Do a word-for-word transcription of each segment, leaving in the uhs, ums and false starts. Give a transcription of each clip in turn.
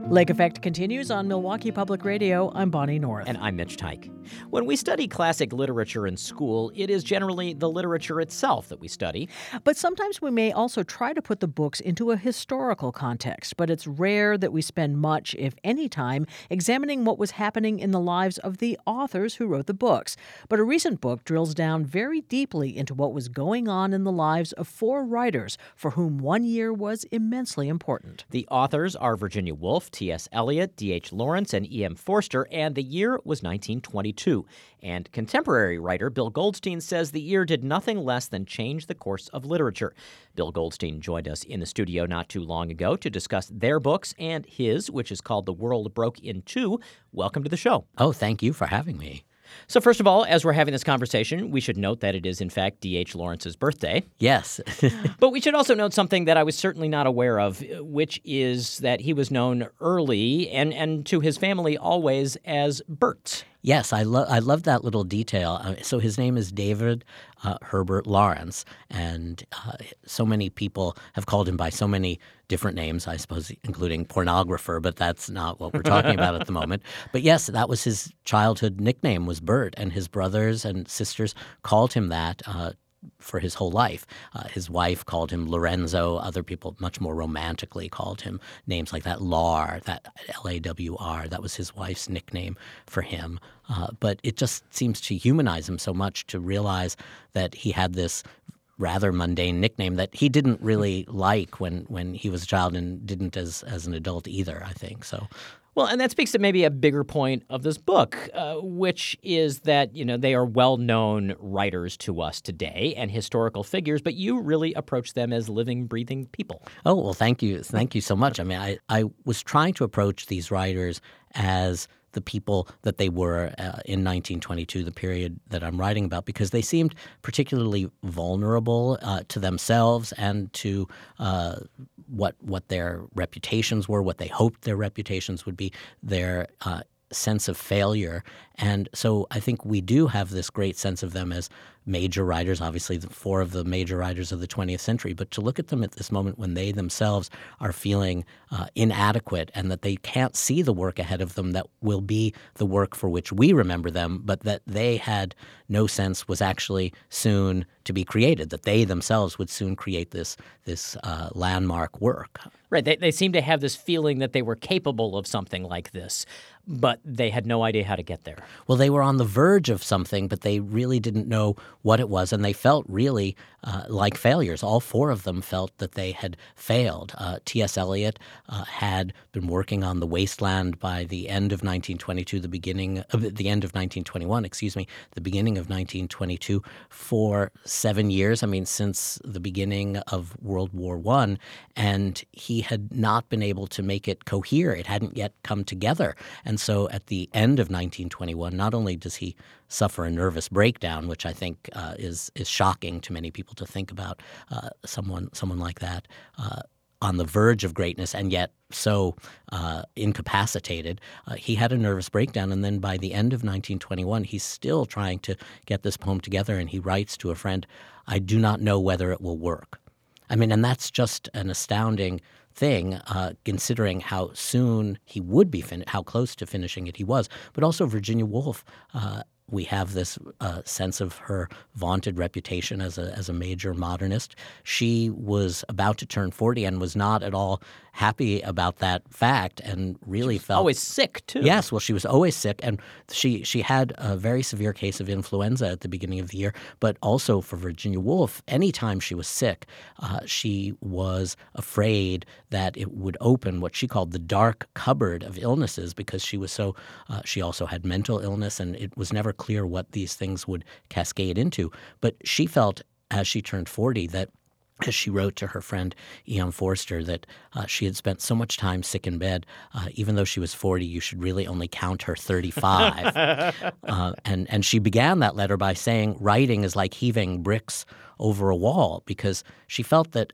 Lake Effect continues on Milwaukee Public Radio. I'm Bonnie North. And I'm Mitch Tyke. When we study classic literature in school, it is generally the literature itself that we study. But sometimes we may also try to put the books into a historical context. But it's rare that we spend much, if any time, examining what was happening in the lives of the authors who wrote the books. But a recent book drills down very deeply into what was going on in the lives of four writers for whom one year was immensely important. The authors are Virginia Woolf, T S. Eliot, D H. Lawrence, and E M. Forster, and the year was nineteen twenty-two. And contemporary writer Bill Goldstein says the year did nothing less than change the course of literature. Bill Goldstein joined us in the studio not too long ago to discuss their books and his, which is called The World Broke in Two. Welcome to the show. Oh, thank you for having me. So first of all, as we're having this conversation, we should note that it is, in fact, D H. Lawrence's birthday. Yes. But we should also note something that I was certainly not aware of, which is that he was known early and, and to his family always as Bert. Yes, I love I love that little detail. Uh, so his name is David uh, Herbert Lawrence, and uh, so many people have called him by so many different names, I suppose, including pornographer, but that's not what we're talking about at the moment. But yes, that was his childhood nickname, was Bert, and his brothers and sisters called him that uh, for his whole life. Uh, his wife called him Lorenzo. Other people much more romantically called him names like that, Lar, that L A W R. That was his wife's nickname for him. Uh, but it just seems to humanize him so much to realize that he had this rather mundane nickname that he didn't really like when, when he was a child and didn't as, as an adult either, I think. So. Well, and that speaks to maybe a bigger point of this book, uh, which is that, you know, they are well-known writers to us today and historical figures, but you really approach them as living, breathing people. Oh, well, thank you. Thank you so much. I mean, I, I was trying to approach these writers as the people that they were uh, in nineteen twenty-two, the period that I'm writing about, because they seemed particularly vulnerable uh, to themselves and to uh, what what their reputations were, what they hoped their reputations would be, their uh, sense of failure. And so I think we do have this great sense of them as major writers, obviously the four of the major writers of the twentieth century, but to look at them at this moment when they themselves are feeling uh, inadequate and that they can't see the work ahead of them that will be the work for which we remember them, but that they had no sense was actually soon to be created, that they themselves would soon create this, this uh, landmark work. Right. They, they seem to have this feeling that they were capable of something like this, but they had no idea how to get there. Well, they were on the verge of something, but they really didn't know what it was, and they felt really uh, like failures. All four of them felt that they had failed. Uh, T S. Eliot uh, had been working on The Wasteland by the end of nineteen twenty-two, the beginning of the end of nineteen twenty-one, excuse me, the beginning of nineteen twenty-two for seven years. I mean, since the beginning of World War One, and he had not been able to make it cohere. It hadn't yet come together. And so at the end of nineteen twenty-one, not only does he suffer a nervous breakdown, which I think uh, is is shocking to many people to think about uh, someone someone like that uh, on the verge of greatness and yet so uh, incapacitated. Uh, he had a nervous breakdown, and then by the end of nineteen twenty-one, he's still trying to get this poem together, and he writes to a friend, "I do not know whether it will work." I mean, and that's just an astounding thing, uh, considering how soon he would be, fin- how close to finishing it he was. But also Virginia Woolf, uh, we have this uh, sense of her vaunted reputation as a as a major modernist. She was about to turn forty and was not at all happy about that fact, and really felt always sick too. Yes, well, she was always sick, and she she had a very severe case of influenza at the beginning of the year. But also for Virginia Woolf, anytime she was sick, uh, she was afraid that it would open what she called the dark cupboard of illnesses, because she was so uh, she also had mental illness, and it was never clear what these things would cascade into. But she felt, as she turned forty, that as she wrote to her friend E M. Forster, that uh, she had spent so much time sick in bed, uh, even though she was forty, you should really only count her thirty-five. uh, and, and she began that letter by saying writing is like heaving bricks over a wall, because she felt that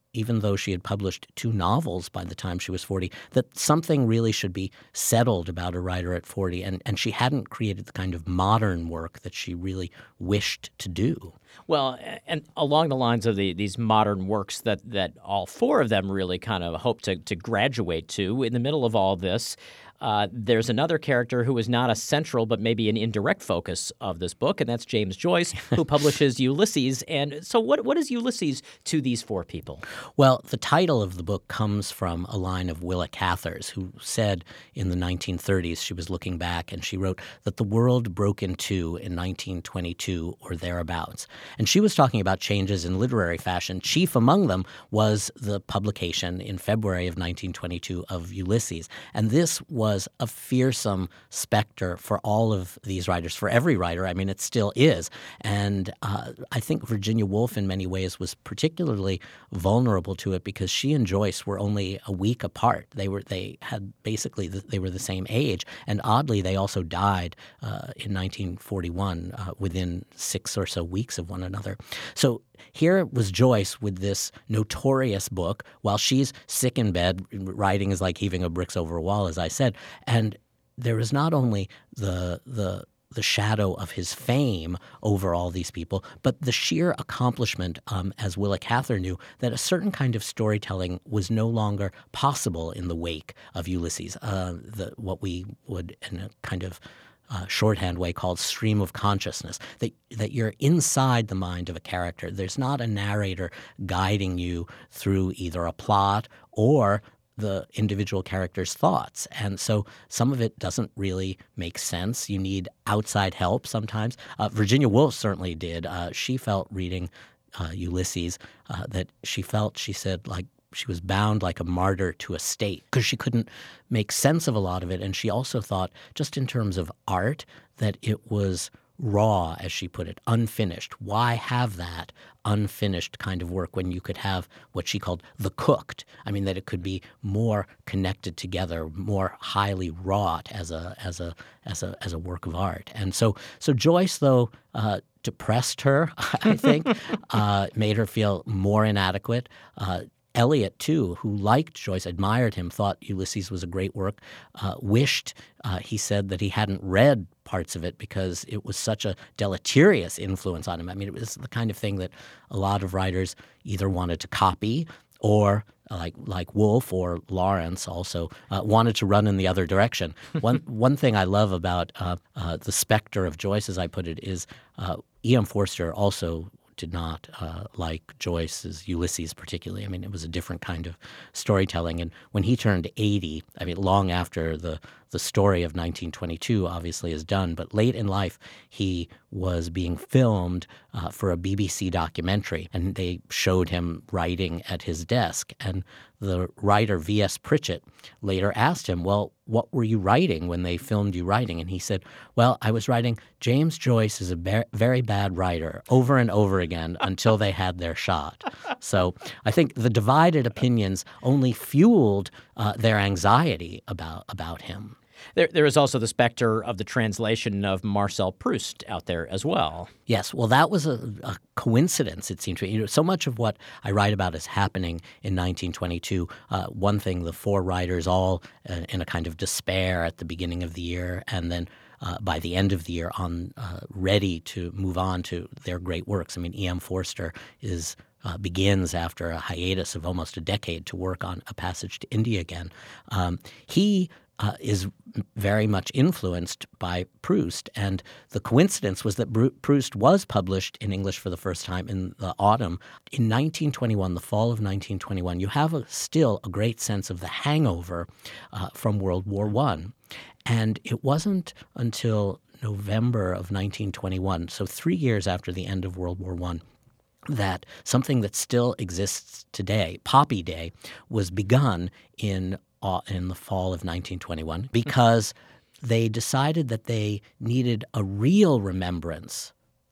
even though she had published two novels by the time she was forty, that something really should be settled about a writer at forty. And, and she hadn't created the kind of modern work that she really wished to do. Well, and along the lines of the, these modern works that, that all four of them really kind of hope to, to graduate to, in the middle of all this, Uh, there's another character who is not a central but maybe an indirect focus of this book, and that's James Joyce, who publishes Ulysses. And so what what is Ulysses to these four people? Well, the title of the book comes from a line of Willa Cather's, who said in the nineteen thirties, she was looking back, and she wrote that the world broke in two in nineteen twenty-two or thereabouts. And she was talking about changes in literary fashion. Chief among them was the publication in February of nineteen twenty-two of Ulysses. And this was was a fearsome specter for all of these writers, for every writer. I mean, it still is. And uh, I think Virginia Woolf in many ways was particularly vulnerable to it because she and Joyce were only a week apart. They were they had basically the, they were the same age. And oddly, they also died uh, in nineteen forty-one uh, within six or so weeks of one another. So here was Joyce with this notorious book while she's sick in bed. Writing is like heaving a bricks over a wall, as I said. And there is not only the the the shadow of his fame over all these people, but the sheer accomplishment, um, as Willa Cather knew, that a certain kind of storytelling was no longer possible in the wake of Ulysses, uh, the, what we would in a kind of Uh, shorthand way called stream of consciousness, that that you're inside the mind of a character. There's not a narrator guiding you through either a plot or the individual character's thoughts. And so some of it doesn't really make sense. You need outside help sometimes. Uh, Virginia Woolf certainly did. Uh, she felt reading uh, Ulysses uh, that she felt, she said, like, she was bound like a martyr to a state because she couldn't make sense of a lot of it. And she also thought, just in terms of art, that it was raw, as she put it, unfinished. Why have that unfinished kind of work when you could have what she called the cooked? I mean, that it could be more connected together, more highly wrought as a as a as a as a work of art. And so, so Joyce, though, uh, depressed her, I think, uh, made her feel more inadequate. Uh, Eliot, too, who liked Joyce, admired him, thought Ulysses was a great work, uh, wished, uh, he said, that he hadn't read parts of it because it was such a deleterious influence on him. I mean, it was the kind of thing that a lot of writers either wanted to copy or, like like Woolf or Lawrence also, uh, wanted to run in the other direction. One one thing I love about uh, uh, the specter of Joyce, as I put it, is uh, E M Forster also did not uh, like Joyce's Ulysses particularly. I mean, it was a different kind of storytelling. And when he turned eighty, I mean, long after the, the story of nineteen twenty-two obviously is done, but late in life, he was being filmed uh, for a B B C documentary, and they showed him writing at his desk. And the writer, V S Pritchett, later asked him, well, what were you writing when they filmed you writing? And he said, well, I was writing, James Joyce is a ba- very bad writer, over and over again until they had their shot. So I think the divided opinions only fueled uh, their anxiety about, about him. There, there is also the specter of the translation of Marcel Proust out there as well. Yes, well, that was a, a coincidence, it seemed to me. You know, so much of what I write about is happening in nineteen twenty-two. Uh, one thing, the four writers all uh, in a kind of despair at the beginning of the year, and then uh, by the end of the year on uh, ready to move on to their great works. I mean, E M Forster is uh, begins after a hiatus of almost a decade to work on A Passage to India again. Um, he Uh, is very much influenced by Proust. And the coincidence was that Bru- Proust was published in English for the first time in the autumn. In nineteen twenty-one, the fall of nineteen twenty-one, you have a, still a great sense of the hangover uh, from World War One. And it wasn't until November of nineteen twenty-one, so three years after the end of World War One, that something that still exists today, Poppy Day, was begun in Uh, in the fall of nineteen twenty-one because they decided that they needed a real remembrance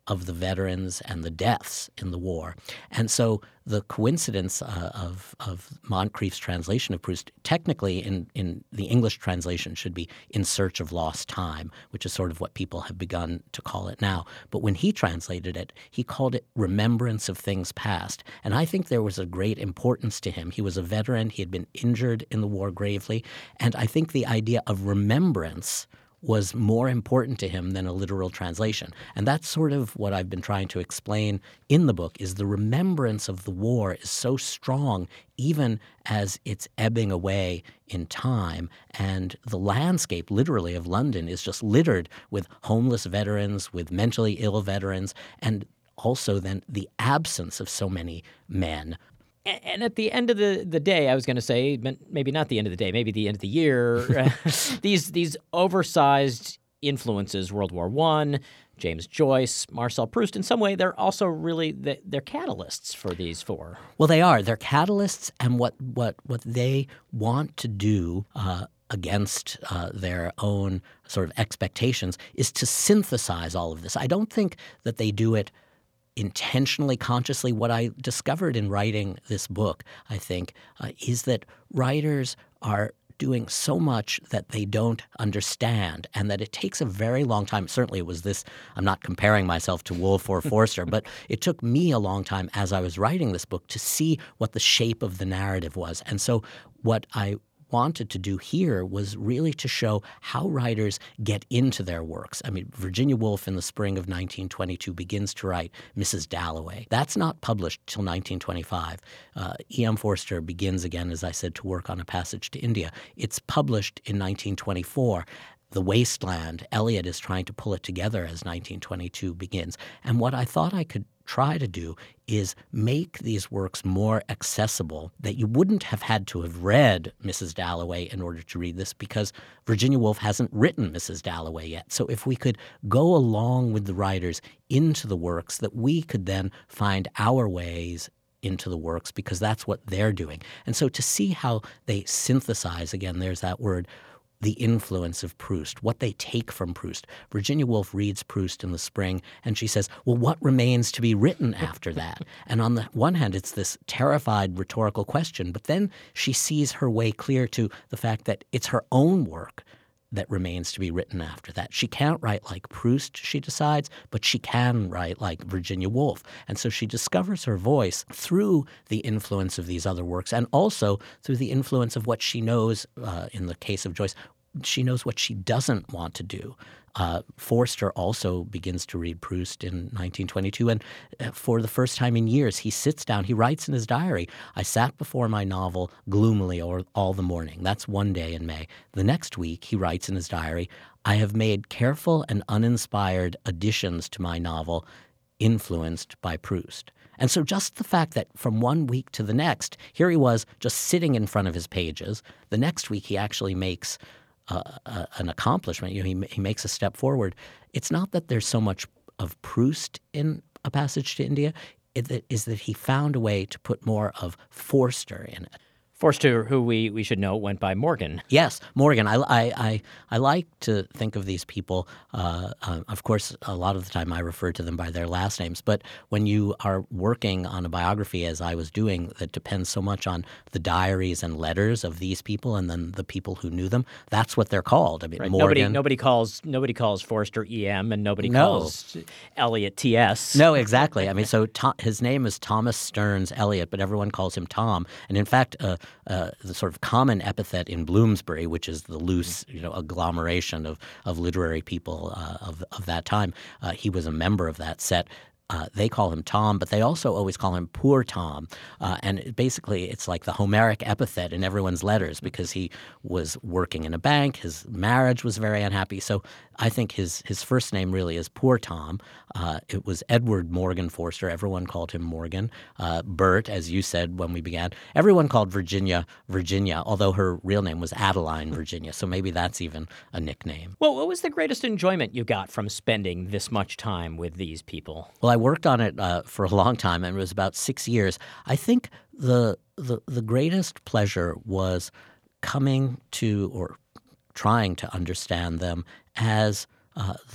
of the veterans and the deaths in the war. And so the coincidence uh, of, of Moncrief's translation of Proust, technically in, in the English translation should be In Search of Lost Time, which is sort of what people have begun to call it now. But when he translated it, he called it Remembrance of Things Past. And I think there was a great importance to him. He was a veteran. He had been injured in the war gravely. And I think the idea of remembrance was more important to him than a literal translation. And that's sort of what I've been trying to explain in the book, is the remembrance of the war is so strong even as it's ebbing away in time. And the landscape, literally, of London is just littered with homeless veterans, with mentally ill veterans, and also then the absence of so many men. And at the end of the, the day, I was going to say, maybe not the end of the day, maybe the end of the year, these these oversized influences, World War One, James Joyce, Marcel Proust, in some way, they're also really, they're catalysts for these four. Well, they are. They're catalysts, and what, what, what they want to do uh, against uh, their own sort of expectations is to synthesize all of this. I don't think that they do it intentionally, consciously. What I discovered in writing this book, I think, uh, is that writers are doing so much that they don't understand, and that it takes a very long time. Certainly it was this, I'm not comparing myself to Woolf or Forster, but it took me a long time as I was writing this book to see what the shape of the narrative was. And so what I wanted to do here was really to show how writers get into their works. I mean, Virginia Woolf in the spring of nineteen twenty-two begins to write Missus Dalloway. That's not published till nineteen twenty-five. Uh, E M. Forster begins again, as I said, to work on A Passage to India. It's published in nineteen twenty-four. The Wasteland, Eliot is trying to pull it together as nineteen twenty-two begins. And what I thought I could try to do is make these works more accessible, that you wouldn't have had to have read Missus Dalloway in order to read this, because Virginia Woolf hasn't written Missus Dalloway yet. So if we could go along with the writers into the works, that we could then find our ways into the works, because that's what they're doing. And so to see how they synthesize, again, there's that word, the influence of Proust, what they take from Proust. Virginia Woolf reads Proust in the spring, and she says, well, what remains to be written after that? And on the one hand, it's this terrified rhetorical question, but then she sees her way clear to the fact that it's her own work that remains to be written after that. She can't write like Proust, she decides, but she can write like Virginia Woolf. And so she discovers her voice through the influence of these other works, and also through the influence of what she knows, uh, in the case of Joyce, she knows what she doesn't want to do. Uh, Forster also begins to read Proust in nineteen twenty-two, and uh, for the first time in years, he sits down, he writes in his diary, I sat before my novel gloomily or all the morning. That's one day in May. The next week, he writes in his diary, I have made careful and uninspired additions to my novel, influenced by Proust. And so just the fact that from one week to the next, here he was just sitting in front of his pages. The next week, he actually makes Uh, uh, an accomplishment. You know, he, he makes a step forward. It's not that there's so much of Proust in A Passage to India. It is that he found a way to put more of Forster in it. Forster, who we, we should know, went by Morgan. Yes, Morgan. I, I, I, I like to think of these people. Uh, uh, of course, a lot of the time I refer to them by their last names. But when you are working on a biography, as I was doing, that depends so much on the diaries and letters of these people and then the people who knew them, that's what they're called. I mean, right. Morgan. Nobody, nobody calls nobody calls Forster E M, and nobody No. calls Eliot T S. No, exactly. I mean, so to, his name is Thomas Stearns Eliot, but everyone calls him Tom. And in fact, uh, uh, the sort of common epithet in Bloomsbury, which is the loose, you know, agglomeration of of literary people uh, of of that time, uh, he was a member of that set. Uh, they call him Tom, but they also always call him Poor Tom. Uh, and it, basically, it's like the Homeric epithet in everyone's letters, because he was working in a bank. His marriage was very unhappy. So I think his his first name really is Poor Tom. Uh, it was Edward Morgan Forster. Everyone called him Morgan. Uh, Bert, as you said when we began, everyone called Virginia Virginia, although her real name was Adeline Virginia. So maybe that's even a nickname. Well, what was the greatest enjoyment you got from spending this much time with these people? Well, I worked on it uh, for a long time, and it was about six years. I think the the, the greatest pleasure was coming to or trying to understand them as uh, the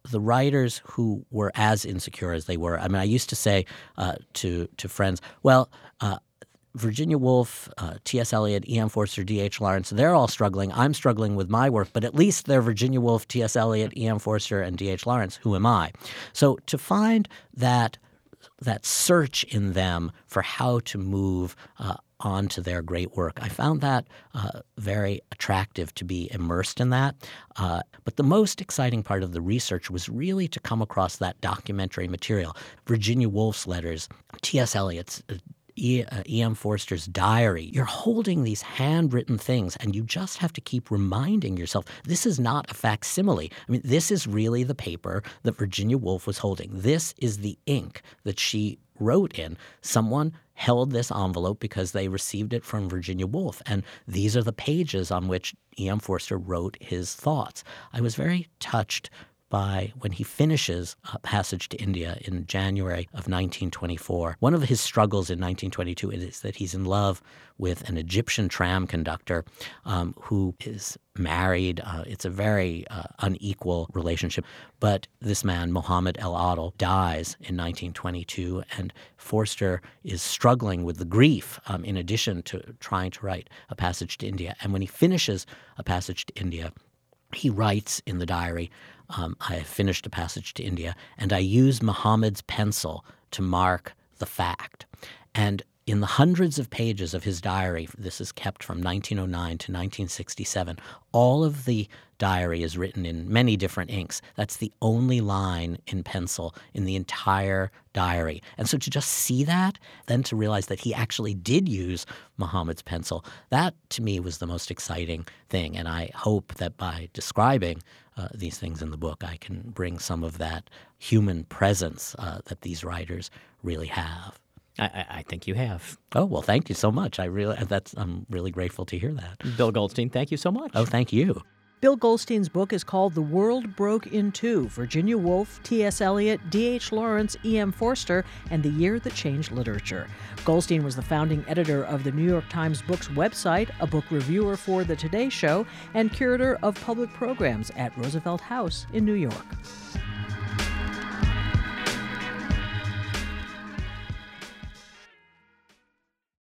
the writers who were as insecure as they were. I mean, I used to say uh, to to friends, well, uh, Virginia Woolf, uh, T S. Eliot, E M. Forster, D H. Lawrence, they're all struggling. I'm struggling with my work, but at least they're Virginia Woolf, T S. Eliot, E M. Forster, and D H. Lawrence. Who am I? So to find that that search in them for how to move uh, onto their great work, I found that uh, very attractive to be immersed in that. Uh, but the most exciting part of the research was really to come across that documentary material, Virginia Woolf's letters, T S. Eliot's uh, E. Uh, E M. Forster's diary. You're holding these handwritten things, and you just have to keep reminding yourself, this is not a facsimile. I mean, this is really the paper that Virginia Woolf was holding. This is the ink that she wrote in. Someone held this envelope because they received it from Virginia Woolf, and these are the pages on which E M. Forster wrote his thoughts. I was very touched by when he finishes A Passage to India in January of nineteen twenty-four. One of his struggles in nineteen twenty-two is that he's in love with an Egyptian tram conductor um, who is married. Uh, it's a very uh, unequal relationship. But this man, Mohammed El Adel, dies in nineteen twenty-two, and Forster is struggling with the grief um, in addition to trying to write A Passage to India. And when he finishes A Passage to India, he writes in the diary, um, I have finished A Passage to India, and I use Muhammad's pencil to mark the fact. And in the hundreds of pages of his diary, this is kept from nineteen oh nine to nineteen sixty-seven, all of the diary is written in many different inks. That's the only line in pencil in the entire diary. And so to just see that, then to realize that he actually did use Muhammad's pencil, that to me was the most exciting thing. And I hope that by describing uh, these things in the book, I can bring some of that human presence uh, that these writers really have. I, I think you have. Oh, well, thank you so much. I really, that's, I'm really grateful to hear that. Bill Goldstein, thank you so much. Oh, thank you. Bill Goldstein's book is called The World Broke in Two, Virginia Woolf, T S. Eliot, D H. Lawrence, E M. Forster, and the Year That Changed Literature. Goldstein was the founding editor of the New York Times Books website, a book reviewer for The Today Show, and curator of public programs at Roosevelt House in New York.